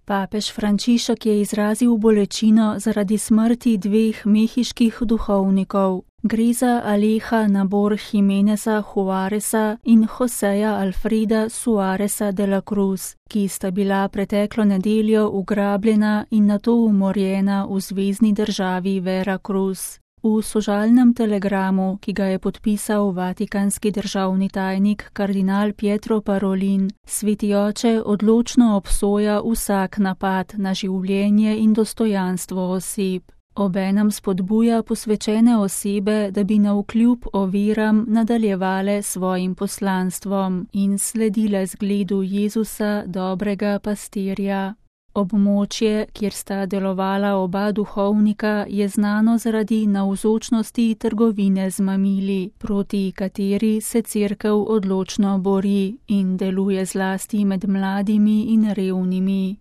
Papež Frančišek je izrazil bolečino zaradi smrti dveh mehiških duhovnikov. Gre za Aleja Nabor Jimeneza Juareza in Joseja Alfreda Suareza de la Cruz, ki sta bila preteklo nedeljo ugrabljena in nato umorjena v zvezni državi Veracruz. V sožalnem telegramu, ki ga je podpisal vatikanski državni tajnik kardinal Pietro Parolin, Sveti oče odločno obsoja vsak napad na življenje in dostojanstvo oseb. Obenem spodbuja posvečene osebe, da bi navkljub oviram nadaljevale svojim poslanstvom in sledile zgledu Jezusa, dobrega pastirja. Območje, kjer sta delovala oba duhovnika, je znano zaradi navzočnosti trgovine z mamili, proti kateri se Cerkev odločno bori in deluje zlasti med mladimi in revnimi.